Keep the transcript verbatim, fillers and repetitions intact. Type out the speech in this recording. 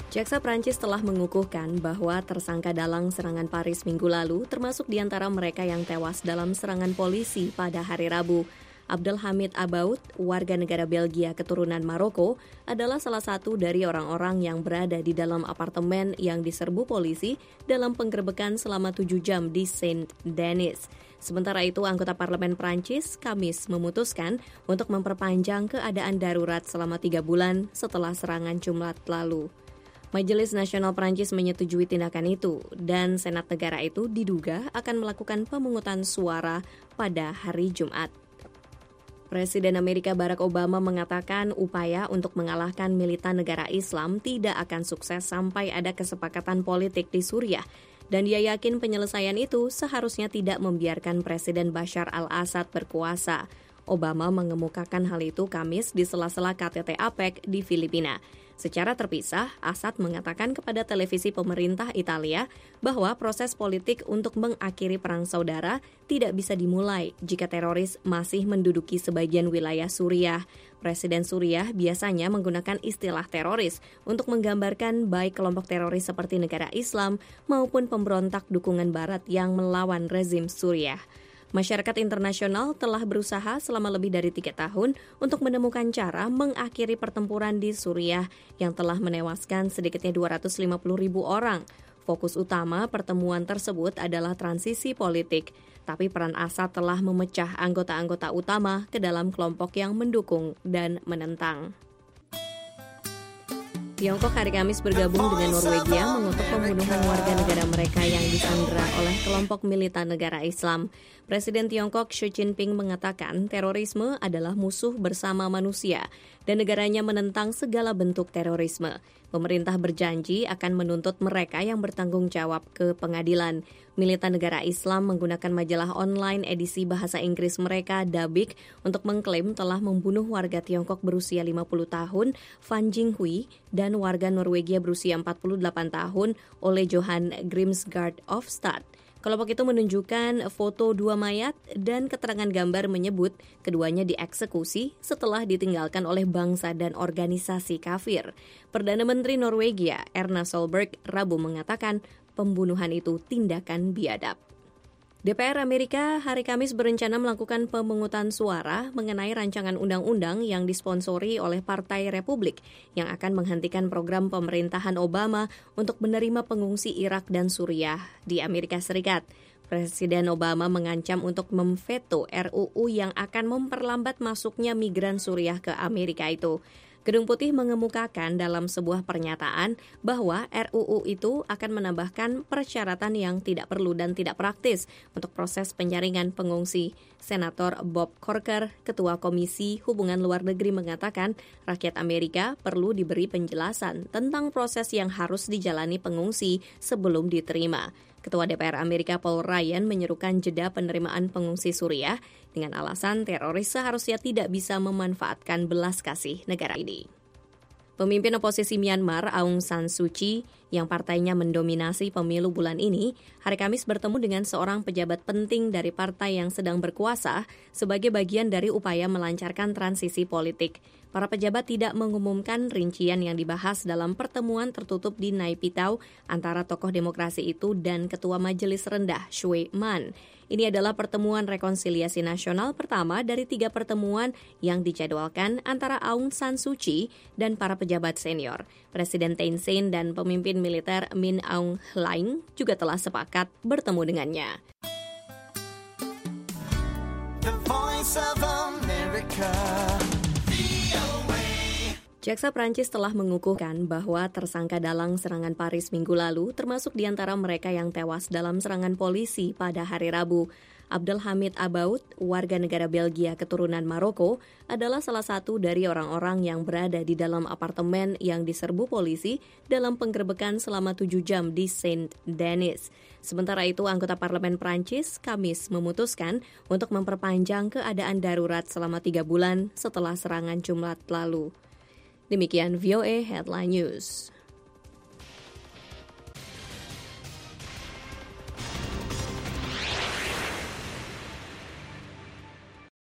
Jaksa Prancis telah mengukuhkan bahwa tersangka dalang serangan Paris minggu lalu termasuk di antara mereka yang tewas dalam serangan polisi pada hari Rabu. Abdelhamid Abaoud, warga negara Belgia keturunan Maroko, adalah salah satu dari orang-orang yang berada di dalam apartemen yang diserbu polisi dalam penggerebekan selama tujuh jam di Saint-Denis. Sementara itu, anggota parlemen Prancis, Kamis, memutuskan untuk memperpanjang keadaan darurat selama tiga bulan setelah serangan Jumat lalu. Majelis Nasional Prancis menyetujui tindakan itu, dan Senat negara itu diduga akan melakukan pemungutan suara pada hari Jumat. Presiden Amerika Barack Obama mengatakan upaya untuk mengalahkan militan negara Islam tidak akan sukses sampai ada kesepakatan politik di Suriah, dan dia yakin penyelesaian itu seharusnya tidak membiarkan Presiden Bashar al-Assad berkuasa. Obama mengemukakan hal itu Kamis di sela-sela K T T APEC di Filipina. Secara terpisah, Assad mengatakan kepada televisi pemerintah Italia bahwa proses politik untuk mengakhiri perang saudara tidak bisa dimulai jika teroris masih menduduki sebagian wilayah Suriah. Presiden Suriah biasanya menggunakan istilah teroris untuk menggambarkan baik kelompok teroris seperti negara Islam maupun pemberontak dukungan Barat yang melawan rezim Suriah. Masyarakat internasional telah berusaha selama lebih dari tiga tahun untuk menemukan cara mengakhiri pertempuran di Suriah yang telah menewaskan sedikitnya dua ratus lima puluh ribu orang. Fokus utama pertemuan tersebut adalah transisi politik, tapi peran Assad telah memecah anggota-anggota utama ke dalam kelompok yang mendukung dan menentang. Tiongkok hari Kamis bergabung dengan Norwegia mengutuk pembunuhan warga negara mereka yang disandera oleh kelompok militan negara Islam. Presiden Tiongkok Xi Jinping mengatakan terorisme adalah musuh bersama manusia dan negaranya menentang segala bentuk terorisme. Pemerintah berjanji akan menuntut mereka yang bertanggung jawab ke pengadilan. Militan negara Islam menggunakan majalah online edisi bahasa Inggris mereka, Dabiq, untuk mengklaim telah membunuh warga Tiongkok berusia lima puluh tahun, Van Jinghui, dan warga Norwegia berusia empat puluh delapan tahun, Ole Johan Grimsgaard Ofstad. Kelompok itu menunjukkan foto dua mayat dan keterangan gambar menyebut keduanya dieksekusi setelah ditinggalkan oleh bangsa dan organisasi kafir. Perdana Menteri Norwegia Erna Solberg Rabu mengatakan pembunuhan itu tindakan biadab. D P R Amerika hari Kamis berencana melakukan pemungutan suara mengenai rancangan undang-undang yang disponsori oleh Partai Republik yang akan menghentikan program pemerintahan Obama untuk menerima pengungsi Irak dan Suriah di Amerika Serikat. Presiden Obama mengancam untuk memveto R U U yang akan memperlambat masuknya migran Suriah ke Amerika itu. Gedung Putih mengemukakan dalam sebuah pernyataan bahwa R U U itu akan menambahkan persyaratan yang tidak perlu dan tidak praktis untuk proses penjaringan pengungsi. Senator Bob Corker, Ketua Komisi Hubungan Luar Negeri, mengatakan rakyat Amerika perlu diberi penjelasan tentang proses yang harus dijalani pengungsi sebelum diterima. Ketua D P R Amerika Paul Ryan menyerukan jeda penerimaan pengungsi Suriah dengan alasan teroris seharusnya tidak bisa memanfaatkan belas kasih negara ini. Pemimpin oposisi Myanmar Aung San Suu Kyi yang partainya mendominasi pemilu bulan ini, hari Kamis bertemu dengan seorang pejabat penting dari partai yang sedang berkuasa sebagai bagian dari upaya melancarkan transisi politik. Para pejabat tidak mengumumkan rincian yang dibahas dalam pertemuan tertutup di Naypyidaw antara tokoh demokrasi itu dan Ketua Majelis Rendah Choi Man. Ini adalah pertemuan rekonsiliasi nasional pertama dari tiga pertemuan yang dijadwalkan antara Aung San Suu Kyi dan para pejabat senior. Presiden Thein Sein dan pemimpin militer Min Aung Hlaing juga telah sepakat bertemu dengannya. The Voice of America. Jaksa Prancis telah mengukuhkan bahwa tersangka dalang serangan Paris minggu lalu termasuk di antara mereka yang tewas dalam serangan polisi pada hari Rabu. Abdelhamid Abaoud, warga negara Belgia keturunan Maroko, adalah salah satu dari orang-orang yang berada di dalam apartemen yang diserbu polisi dalam penggerebekan selama tujuh jam di Saint-Denis. Sementara itu, anggota parlemen Prancis Kamis memutuskan untuk memperpanjang keadaan darurat selama tiga bulan setelah serangan Jumat lalu. Demikian V O A Headline News.